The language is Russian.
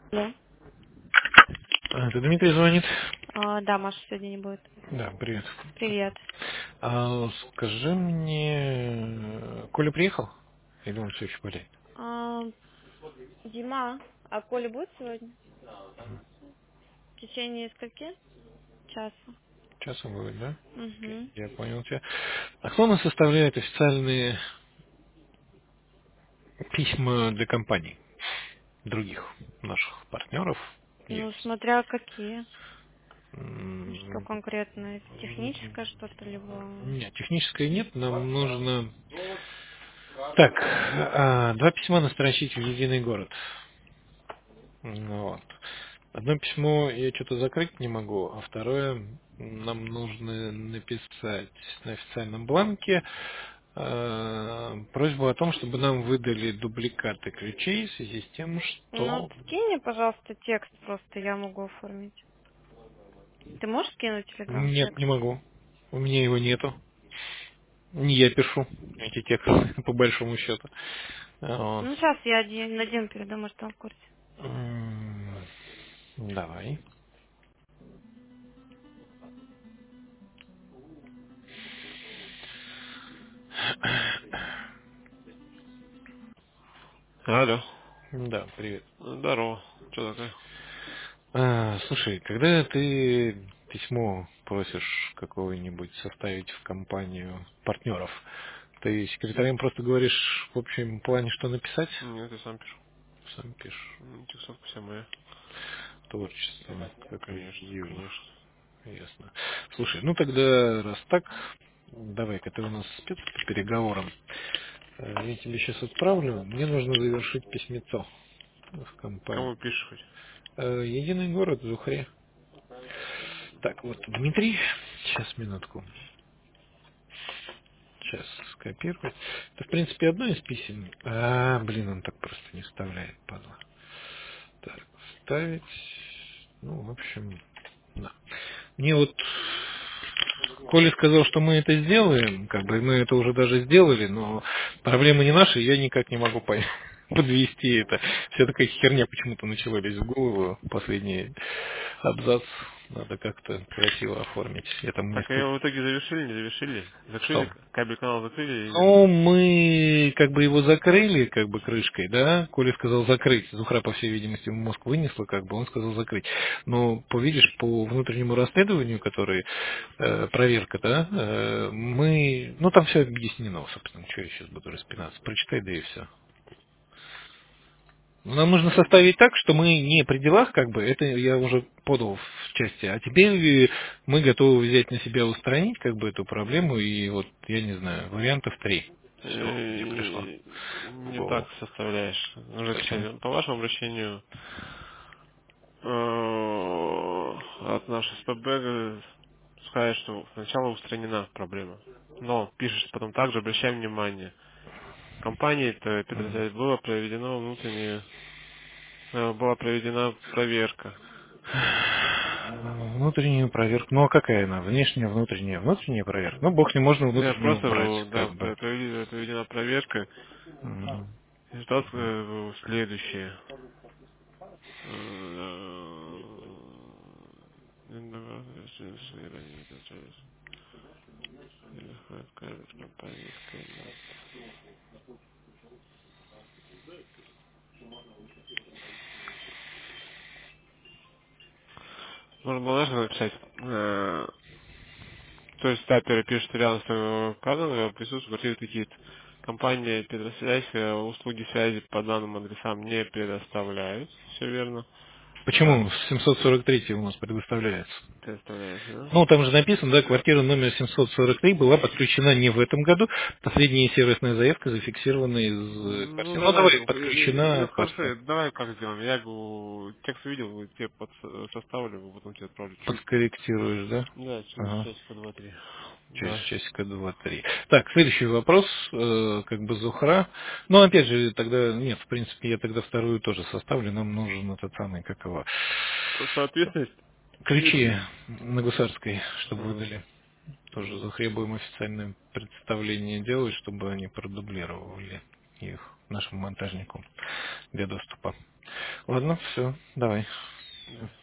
Алло. Это Дмитрий звонит. Да, Маша сегодня не будет. Да, привет. Привет. Скажи мне, Коля приехал? Или он все еще болеет? А, Дима, а Коля будет сегодня? В течение скольки? Часа. Часом будет, да? Окей, Угу. я понял тебя. А кто у нас составляет официальные письма для компаний? Других наших партнеров Ну, есть. смотря какие. Что М, конкретно? Это техническое что-то, либо... Нет, технической нет, нам нужно... Так, два письма настрочить в единый город. Ну вот. Одно письмо я что-то закрыть не могу, а второе нам нужно написать на официальном бланке просьбу о том, чтобы нам выдали дубликаты ключей в связи с тем, Ну, что... скинь мне, пожалуйста, текст просто, я могу оформить. Ты можешь скинуть в Телеграм Нет, текст? не могу. У меня его нету. Не я пишу эти тексты, по большому счету. Вот. Ну, сейчас я Надим передам, может, он в курсе. Давай. Алло. Да, привет. Здорово. Что такое? Слушай, когда ты письмо просишь какого-нибудь составить в компанию партнеров, ты секретарям просто говоришь в общем плане, что написать? Нет, я сам пишу. Сам пишешь. Текстовка вся моя. Творчество, как и Конечно, Юра. конечно. Ясно. Слушай, ну тогда, раз так, давай-ка ты у нас спец по переговорам. Я тебе сейчас отправлю. Мне нужно завершить письмецо в компанию. Кому пишешь хоть? Единый город, Зухре. Так, вот Дмитрий. Сейчас, минутку. Сейчас скопировать. Это, в принципе, одно из писем. Блин, он так просто не вставляет, падла. Так, вставить. Ну, в общем, да. Мне вот Коля сказал, что мы это сделаем, как бы мы это уже даже сделали, но проблема не наша, я никак не могу подвести это. Вся такая херня почему-то начала лезть в голову. Последний абзац надо как-то красиво оформить. Я там Так, а несколько... его в итоге завершили, не завершили? Что? Закрыли? Кабель канал закрыли или... Ну, мы как бы его закрыли, как бы крышкой, да. Коля сказал закрыть. Зухра, по всей видимости, ему мозг вынесла, как бы он сказал закрыть. Но, видишь, по внутреннему расследованию, который проверка, да, мы, ну там все объяснено, собственно, что я сейчас буду распинаться. Прочитай, да и все. Нам нужно составить так, что мы не при делах, как бы, это я уже подал в части, а теперь мы готовы взять на себя устранить, как бы, эту проблему, и вот, я не знаю, вариантов 3. Все, мне пришло в Не так голову. составляешь. Нужно Почему? писать. По вашему обращению от нашей СПБ сказать, что сначала устранена проблема. Но пишешь потом также, обращаем внимание. Компании М. была проведена проверка. Внутреннюю проверку. Ну, а какая она? Внешняя, внутренняя. Внутренняя проверка. Ну, бог не можно Да, внутреннюю просто, убрать, да, как бы. проведена проверка. М. Результат следующий. Компании Skynet. Можно было, знаешь, написать, то есть, да, первый пишет рядом с указанным, присутствуют квартиры такие-то. Компания Петросвязь услуги связи по данным адресам не предоставляет. Все верно. Почему 743 у нас предоставляется? Предоставляется, да? Ну, там же написано, да, квартира номер 743 была подключена не в этом году. Последняя сервисная заявка зафиксирована из Ну, квартиры. Ну, давай, давай, подключена ну, квартира. хорошо, давай как сделаем. Я текст увидел, тебе составлю, потом тебе отправлю. Чуть, Подкорректируешь, да? да, через Ага. часика два-три. Через Да. часика два-три. Так, следующий вопрос, как бы Зухра. Ну, опять же, тогда, нет, в принципе, я тогда вторую тоже составлю, нам нужен этот самый, как его, Просто ответственность есть. ключи на Гусарской, чтобы Ага. выдали. Тоже Мгм. затребуем официальное представление делать, чтобы они продублировали их. нашему монтажнику для доступа. Ладно, все, давай. Да.